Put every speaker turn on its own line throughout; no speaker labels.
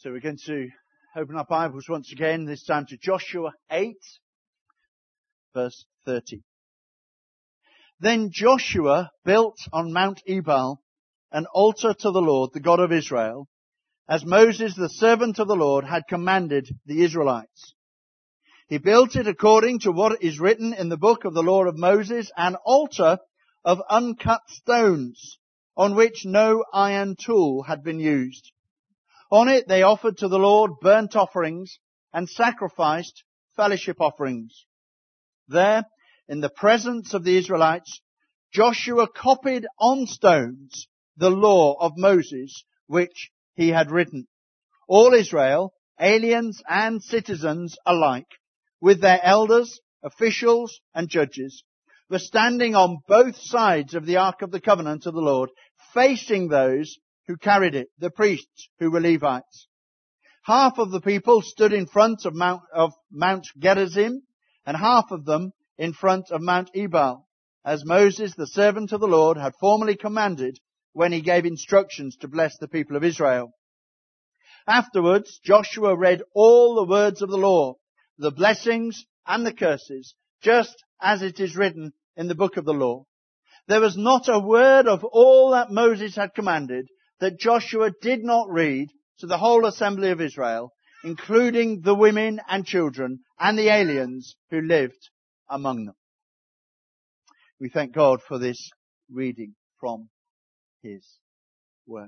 So we're going to open our Bibles once again, this time to Joshua 8, verse 30. Then Joshua built on Mount Ebal an altar to the Lord, the God of Israel, as Moses, the servant of the Lord, had commanded the Israelites. He built it according to what is written in the book of the law of Moses, an altar of uncut stones, on which no iron tool had been used. On it they offered to the Lord burnt offerings and sacrificed fellowship offerings. There, in the presence of the Israelites, Joshua copied on stones the law of Moses, which he had written. All Israel, aliens and citizens alike, with their elders, officials and judges, were standing on both sides of the Ark of the Covenant of the Lord, facing those who carried it, the priests who were Levites. Half of the people stood in front of Mount Gerizim, and half of them in front of Mount Ebal, as Moses, the servant of the Lord, had formerly commanded when he gave instructions to bless the people of Israel. Afterwards, Joshua read all the words of the law, the blessings and the curses, just as it is written in the book of the law. There was not a word of all that Moses had commanded that Joshua did not read to the whole assembly of Israel, including the women and children and the aliens who lived among them. We thank God for this reading from His words.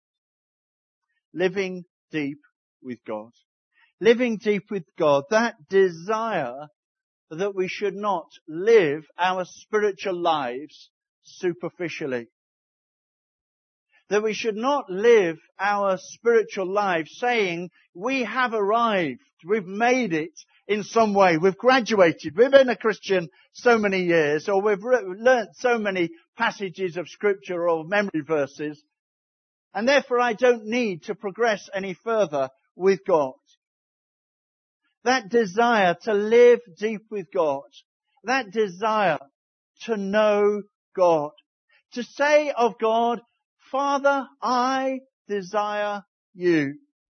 Living deep with God. Living deep with God, that desire that we should not live our spiritual lives superficially. That we should not live our spiritual lives saying, we have arrived, we've made it in some way, we've graduated, we've been a Christian so many years, or we've learnt so many passages of scripture or memory verses, and therefore I don't need to progress any further with God. That desire to live deep with God, that desire to know God, to say of God, Father, I desire you.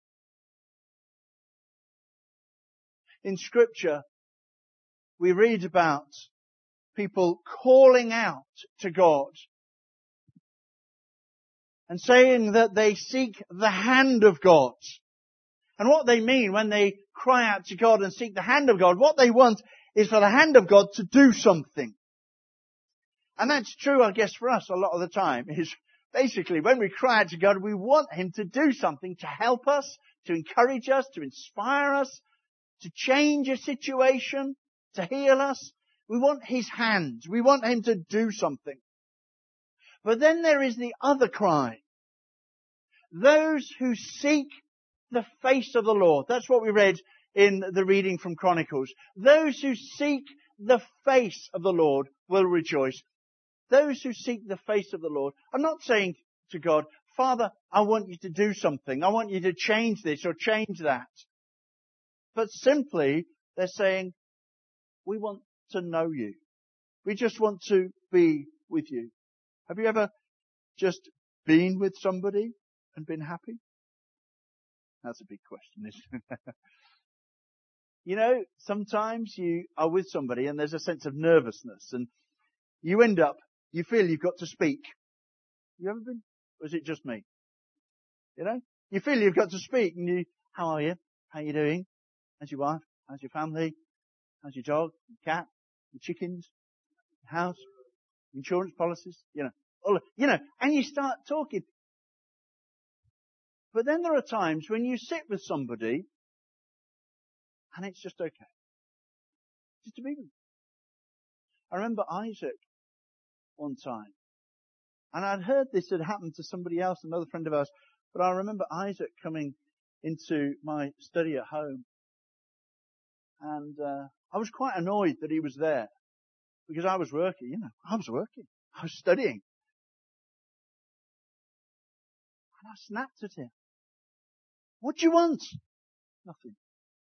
In Scripture, we read about people calling out to God and saying that they seek the hand of God. And what they mean when they cry out to God and seek the hand of God, what they want is for the hand of God to do something. And that's true, I guess, for us a lot of the time, is basically when we cry out to God, we want Him to do something to help us, to encourage us, to inspire us, to change a situation, to heal us. We want His hand. We want Him to do something. But then there is the other cry. Those who seek the face of the Lord. That's what we read in the reading from Chronicles. Those who seek the face of the Lord will rejoice. Those who seek the face of the Lord are not saying to God, Father, I want you to do something. I want you to change this or change that. But simply, they're saying, we want to know you. We just want to be with you. Have you ever just been with somebody and been happy? That's a big question, isn't it? You know, sometimes you are with somebody and there's a sense of nervousness and you feel you've got to speak. You ever been? Or is it just me? You know? You feel you've got to speak and how are you? How are you doing? How's your wife? How's your family? How's your dog? Your cat? Your chickens? Your house? Insurance policies? And you start talking. But then there are times when you sit with somebody and it's just okay. Just to be with them. I remember Isaac one time. And I'd heard this had happened to somebody else, another friend of ours. But I remember Isaac coming into my study at home. And I was quite annoyed that he was there. Because I was working, I was working. I was studying. And I snapped at him. What do you want? Nothing.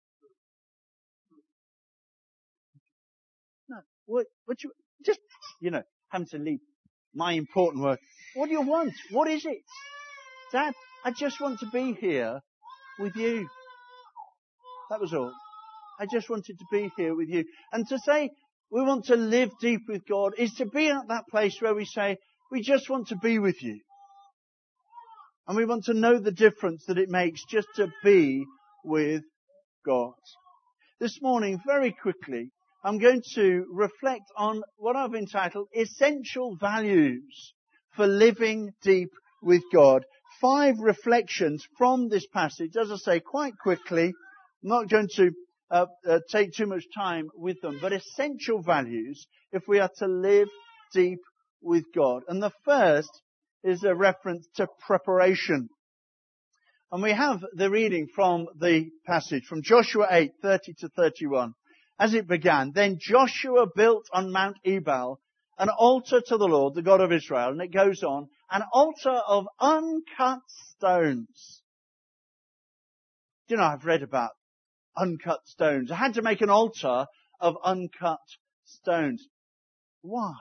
No. What you, just, having to leave my important work. What do you want? What is it? Dad, I just want to be here with you. That was all. I just wanted to be here with you. And to say we want to live deep with God is to be at that place where we say, we just want to be with you. And we want to know the difference that it makes just to be with God. This morning, very quickly, I'm going to reflect on what I've entitled Essential Values for Living Deep with God. 5 reflections from this passage, as I say, quite quickly. I'm not going to take too much time with them, but essential values if we are to live deep with God. And the first is a reference to preparation. And we have the reading from the passage from Joshua 8:30 to 31. As it began, then Joshua built on Mount Ebal an altar to the Lord, the God of Israel. And it goes on, an altar of uncut stones. Do you know, I've read about uncut stones. I had to make an altar of uncut stones. Why?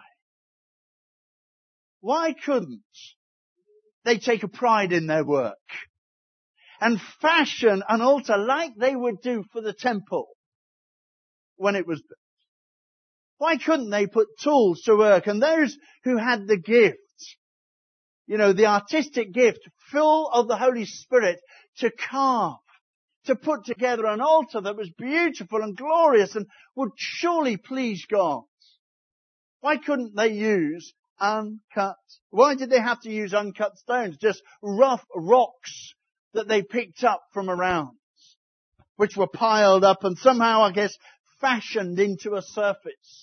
Why couldn't they take a pride in their work and fashion an altar like they would do for the temple when it was built? Why couldn't they put tools to work? And those who had the gift, the artistic gift, full of the Holy Spirit, to carve, to put together an altar that was beautiful and glorious and would surely please God. Why couldn't they use uncut? Why did they have to use uncut stones? Just rough rocks that they picked up from around, which were piled up and somehow, I guess, fashioned into a surface.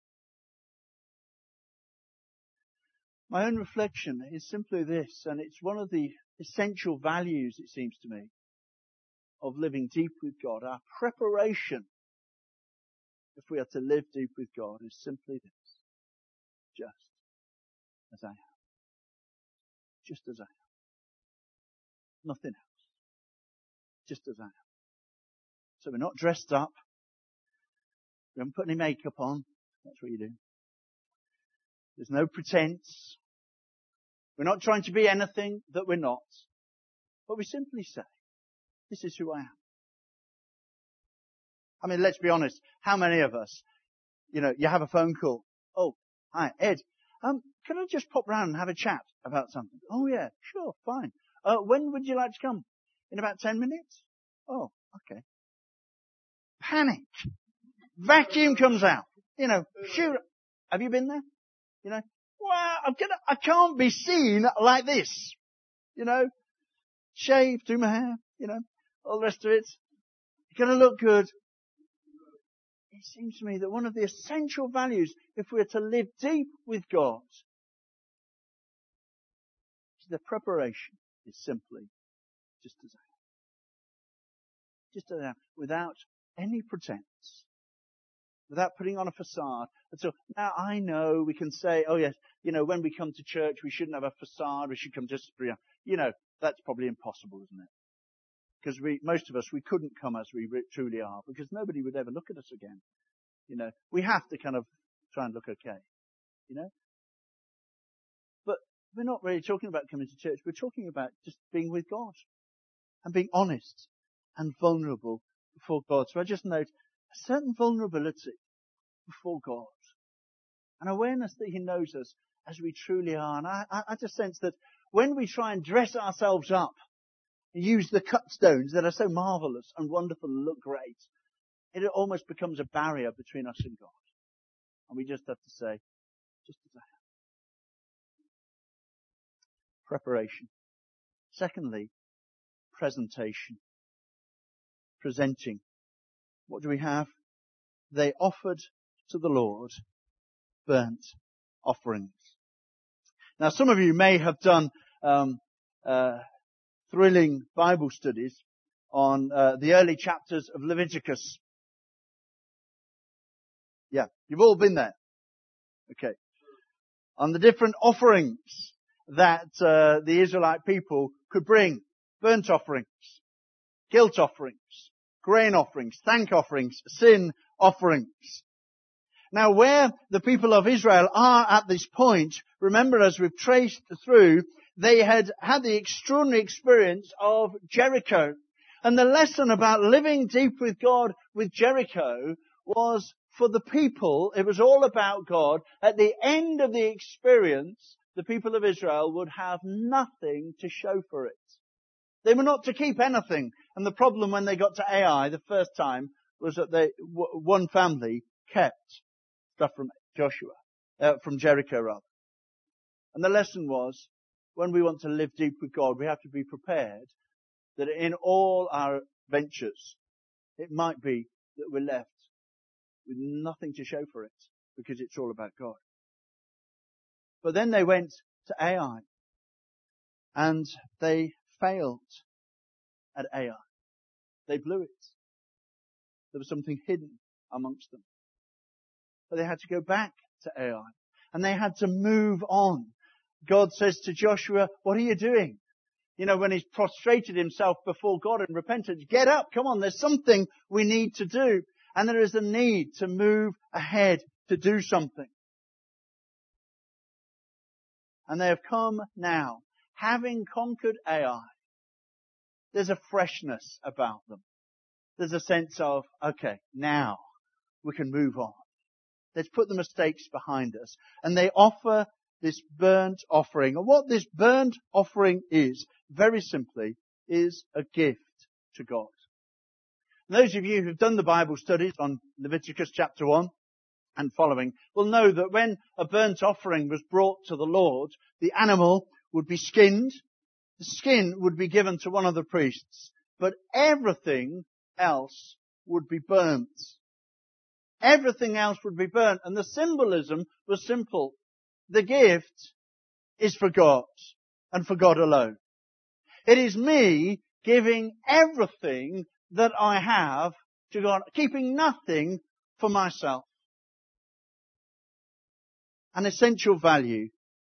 My own reflection is simply this, and it's one of the essential values, it seems to me, of living deep with God. Our preparation, if we are to live deep with God, is simply this: just as I am. Just as I am. Nothing else. Just as I am. So we're not dressed up. We haven't put any makeup on. That's what you do. There's no pretense. We're not trying to be anything that we're not. But we simply say, this is who I am. I mean, let's be honest. How many of us, you have a phone call. Oh, hi, Ed. Can I just pop round and have a chat about something? Oh yeah, sure, fine. When would you like to come? In about 10 minutes? Oh, okay. Panic. Vacuum comes out. Shoot. Have you been there? Well, I can't be seen like this. Shave, do my hair, all the rest of it. You're going to look good. It seems to me that one of the essential values, if we're to live deep with God, the preparation is simply just as I am. Just as I am, without any pretense. Without putting on a facade. And so now I know we can say, oh yes, when we come to church, we shouldn't have a facade. We should come just, that's probably impossible, isn't it? Because most of us, we couldn't come as we truly are, because nobody would ever look at us again. We have to kind of try and look okay. But we're not really talking about coming to church. We're talking about just being with God and being honest and vulnerable before God. So I just note a certain vulnerability before God. An awareness that He knows us as we truly are. And I just sense that when we try and dress ourselves up and use the cut stones that are so marvelous and wonderful and look great, it almost becomes a barrier between us and God. And we just have to say, just as I am. Preparation. Secondly, presentation. Presenting. What do we have? They offered to the Lord burnt offerings. Now, some of you may have done thrilling Bible studies on the early chapters of Leviticus. Yeah, you've all been there. Okay. On the different offerings that the Israelite people could bring. Burnt offerings, guilt offerings, grain offerings, thank offerings, sin offerings. Now, where the people of Israel are at this point, remember, as we've traced through, they had had the extraordinary experience of Jericho. And the lesson about living deep with God with Jericho was for the people, it was all about God. At the end of the experience, the people of Israel would have nothing to show for it. They were not to keep anything. And the problem when they got to Ai the first time was that one family kept stuff from from Jericho rather. And the lesson was, when we want to live deep with God, we have to be prepared that in all our ventures, it might be that we're left with nothing to show for it because it's all about God. But then they went to Ai and they failed at Ai. They blew it. There was something hidden amongst them. But they had to go back to Ai and they had to move on. God says to Joshua, what are you doing? You know, when he's prostrated himself before God in repentance, get up, come on, there's something we need to do. And there is a need to move ahead to do something. And they have come now, having conquered Ai. There's a freshness about them. There's a sense of, okay, now we can move on. Let's put the mistakes behind us. And they offer this burnt offering. And what this burnt offering is, very simply, is a gift to God. And those of you who've done the Bible studies on Leviticus chapter 1 and following will know that when a burnt offering was brought to the Lord, the animal would be skinned. The skin would be given to one of the priests. But everything else would be burnt. Everything else would be burnt. And the symbolism was simple. The gift is for God and for God alone. It is me giving everything that I have to God, keeping nothing for myself. An essential value,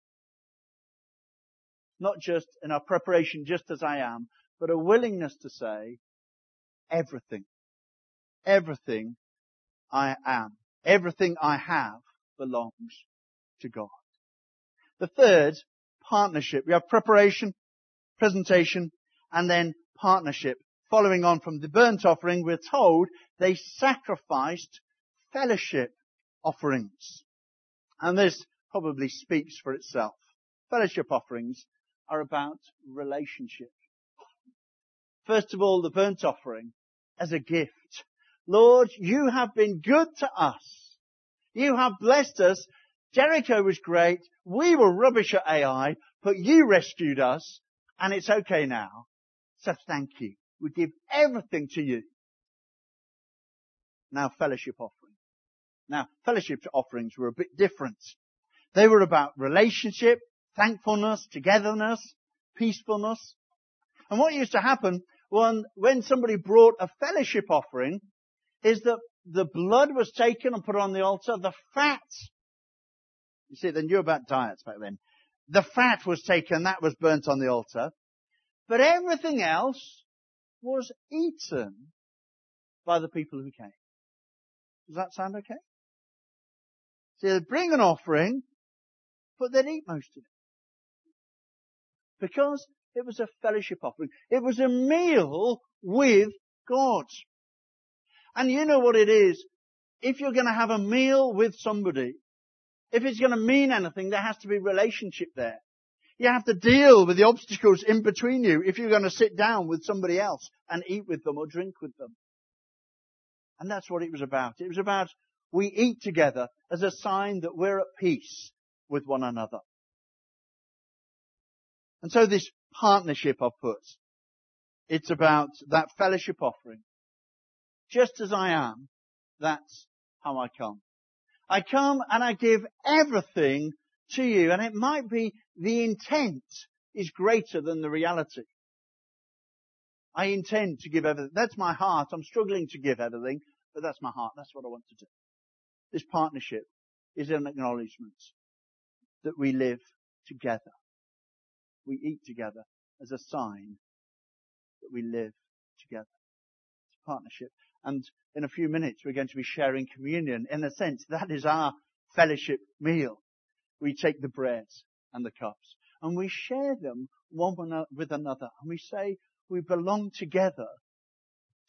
not just in our preparation just as I am, but a willingness to say everything. Everything I am. Everything I have belongs to God. The third, partnership. We have preparation, presentation, and then partnership. Following on from the burnt offering, we're told they sacrificed fellowship offerings. And this probably speaks for itself. Fellowship offerings are about relationship. First of all, the burnt offering as a gift. Lord, you have been good to us. You have blessed us. Jericho was great. We were rubbish at Ai, but you rescued us, and it's okay now. So thank you. We give everything to you. Now, fellowship offering. Now, fellowship offerings were a bit different. They were about relationship, thankfulness, togetherness, peacefulness. And what used to happen when somebody brought a fellowship offering is that the blood was taken and put on the altar. The fat, you see, they knew about diets back then. The fat was taken, that was burnt on the altar. But everything else was eaten by the people who came. Does that sound okay? So they'd bring an offering, but they'd eat most of it. Because it was a fellowship offering. It was a meal with God. And you know what it is. If you're going to have a meal with somebody, if it's going to mean anything, there has to be relationship there. You have to deal with the obstacles in between you if you're going to sit down with somebody else and eat with them or drink with them. And that's what it was about. It was about we eat together as a sign that we're at peace with one another. And so this partnership I've put, it's about that fellowship offering. Just as I am, that's how I come. I come and I give everything to you. And it might be the intent is greater than the reality. I intend to give everything. That's my heart. I'm struggling to give everything, but that's my heart. That's what I want to do. This partnership is an acknowledgement that we live together. We eat together as a sign that we live together. It's a partnership. And in a few minutes we're going to be sharing communion. In a sense, that is our fellowship meal. We take the bread and the cups and we share them one with another. And we say we belong together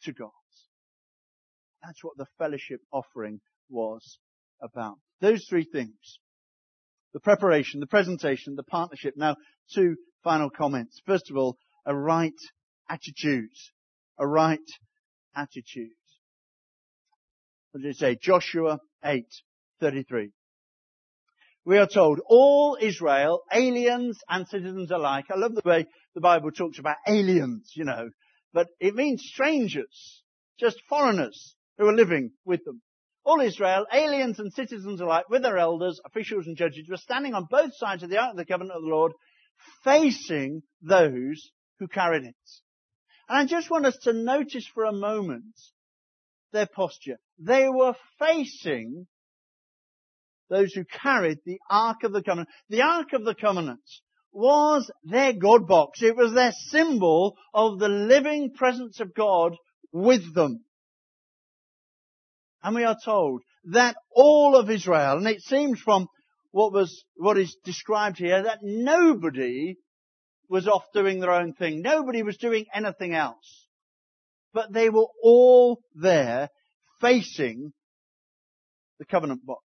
to God. That's what the fellowship offering was about. Those three things. The preparation, the presentation, the partnership. Now, two final comments. First of all, a right attitude. A right attitude. What did it say? Joshua 8:33. We are told, all Israel, aliens and citizens alike. I love the way the Bible talks about aliens, but it means strangers, just foreigners who are living with them. All Israel, aliens and citizens alike, with their elders, officials and judges, were standing on both sides of the Ark of the Covenant of the Lord, facing those who carried it. And I just want us to notice for a moment their posture. They were facing those who carried the Ark of the Covenant. The Ark of the Covenant was their God box. It was their symbol of the living presence of God with them. And we are told that all of Israel, and it seems from what is described here, that nobody was off doing their own thing. Nobody was doing anything else. But they were all there facing the covenant box.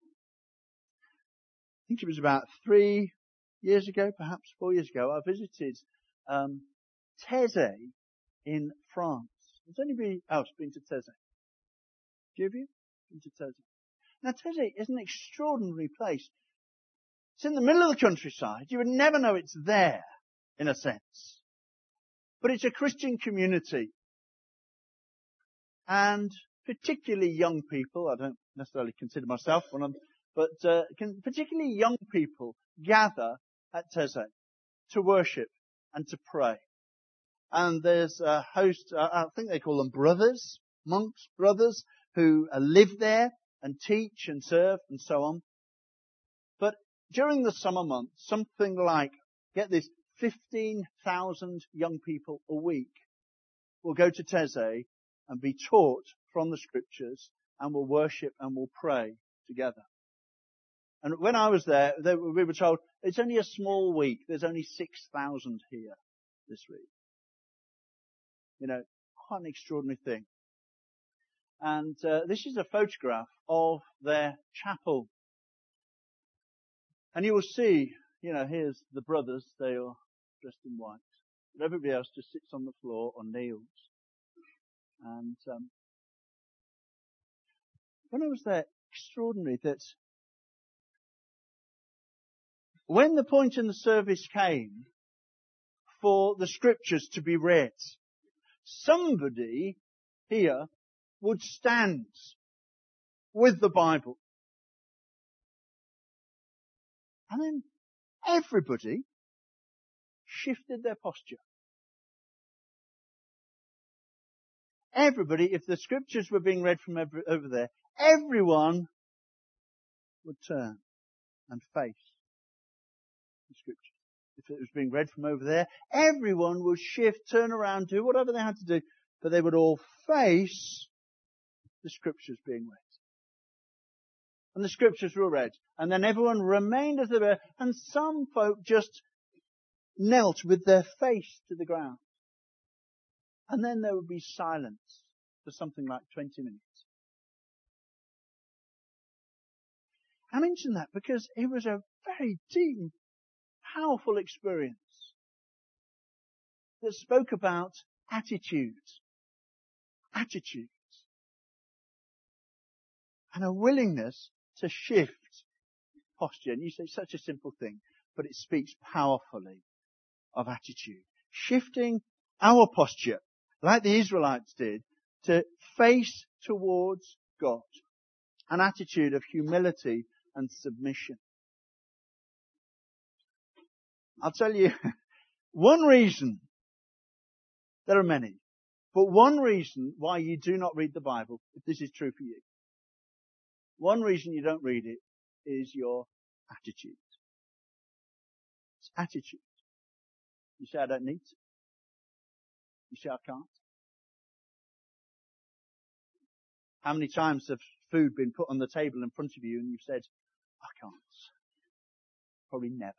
I think it was about 3 years ago, perhaps 4 years ago, I visited Taizé in France. Has anybody else been to Taizé? Do you been to Taizé? Now Taizé is an extraordinary place. It's in the middle of the countryside. You would never know it's there, in a sense. But it's a Christian community. And particularly young people, I don't necessarily consider myself one of them, but particularly young people gather at Taizé to worship and to pray. And there's a host, I think they call them brothers, monks, brothers, who live there and teach and serve and so on. But during the summer months, something like, get this, 15,000 young people a week will go to Taizé and be taught from the scriptures and will worship and will pray together. And when I was there, we were told, it's only a small week. There's only 6,000 here this week. Quite an extraordinary thing. And this is a photograph of their chapel. And you will see, here's the brothers. They are dressed in white. But everybody else just sits on the floor or kneels. And when I was there, extraordinary that when the point in the service came for the scriptures to be read, somebody here would stand with the Bible. And then everybody shifted their posture. Everybody, if the scriptures were being read from over there, everyone would turn and face the scriptures. If it was being read from over there, everyone would shift, turn around, do whatever they had to do, but they would all face the scriptures being read. And the scriptures were read. And then everyone remained as they were, and some folk just knelt with their face to the ground. And then there would be silence for something like 20 minutes. I mention that because it was a very deep, powerful experience that spoke about attitudes, and a willingness to shift posture. And you say such a simple thing, but it speaks powerfully of attitude. Shifting our posture, like the Israelites did, to face towards God. An attitude of humility and submission. I'll tell you, one reason, there are many, but one reason why you do not read the Bible, if this is true for you, one reason you don't read it is your attitude. It's attitude. You say, I don't need to. You say, I can't. How many times have food been put on the table in front of you and you've said, I can't? Probably never.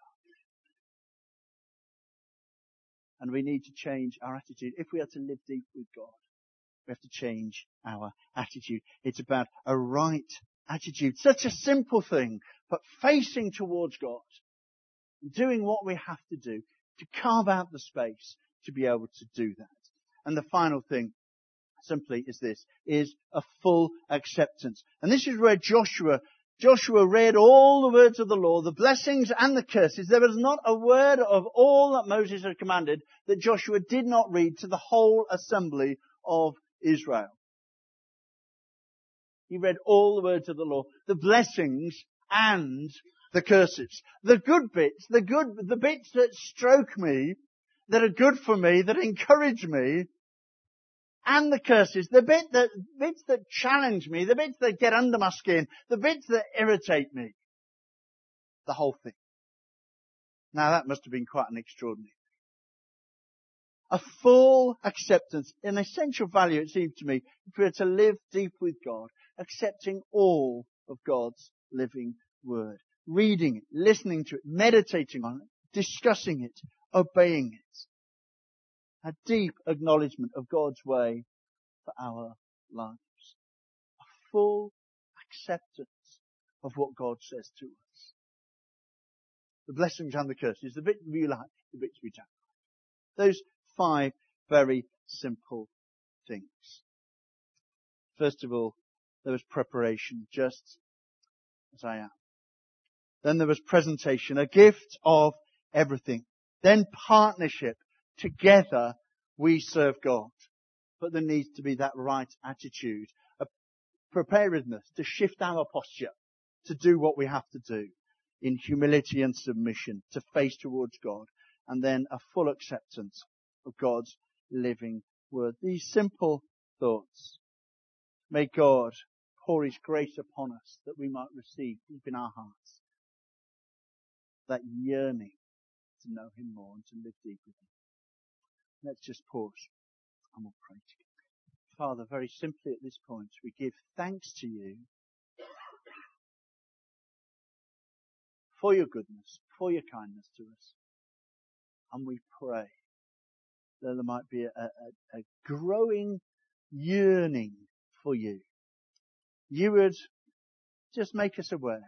And we need to change our attitude. If we are to live deep with God, we have to change our attitude. It's about a right attitude. Such a simple thing, but facing towards God, doing what we have to do to carve out the space to be able to do that. And the final thing simply is this, is a full acceptance. And this is where Joshua read all the words of the law, the blessings and the curses. There was not a word of all that Moses had commanded that Joshua did not read to the whole assembly of Israel. He read all the words of the law, the blessings and the curses. The good bits, the bits that stroke me, that are good for me, that encourage me, and the curses, the bits that challenge me, the bits that get under my skin, the bits that irritate me. The whole thing. Now that must have been quite an extraordinary thing. A full acceptance, an essential value, it seems to me, if we are to live deep with God, accepting all of God's living word. Reading it, listening to it, meditating on it, discussing it, obeying it. A deep acknowledgement of God's way for our lives. A full acceptance of what God says to us. The blessings and the curses, the bits we like, the bits we don't like. Those 5 very simple things. First of all, there was preparation, just as I am. Then there was presentation, a gift of everything. Then partnership. Together we serve God. But there needs to be that right attitude, a preparedness to shift our posture, to do what we have to do in humility and submission, to face towards God, and then a full acceptance of God's living word. These simple thoughts. May God pour His grace upon us that we might receive deep in our hearts that yearning to know Him more and to live deep with Him. Let's just pause and we'll pray together. Father, very simply at this point, we give thanks to You for Your goodness, for Your kindness to us. And we pray that there might be a growing yearning for You. You would just make us aware,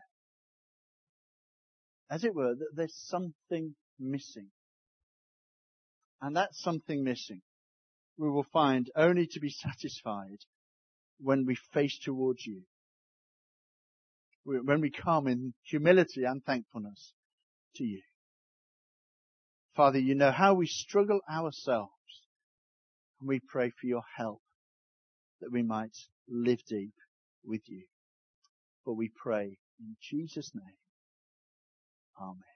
as it were, that there's something missing. And that something missing we will find only to be satisfied when we face towards You. When we come in humility and thankfulness to You. Father, You know how we struggle ourselves. And we pray for Your help that we might live deep with You. For we pray in Jesus' name. Amen.